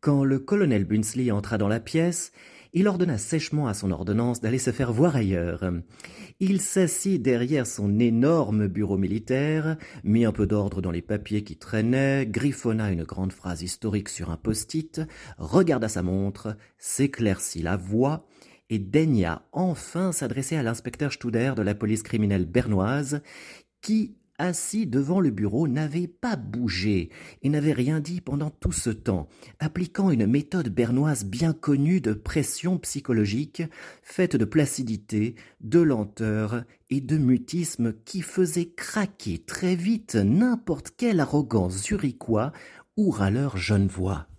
Quand le colonel Bunsley entra dans la pièce, il ordonna sèchement à son ordonnance d'aller se faire voir ailleurs. Il s'assit derrière son énorme bureau militaire, mit un peu d'ordre dans les papiers qui traînaient, griffonna une grande phrase historique sur un post-it, regarda sa montre, s'éclaircit la voix et daigna enfin s'adresser à l'inspecteur Studer de la police criminelle bernoise, qui, assis devant le bureau, n'avait pas bougé et n'avait rien dit pendant tout ce temps, appliquant une méthode bernoise bien connue de pression psychologique, faite de placidité, de lenteur et de mutisme qui faisait craquer très vite n'importe quel arrogant zurichois ou râleur genevois.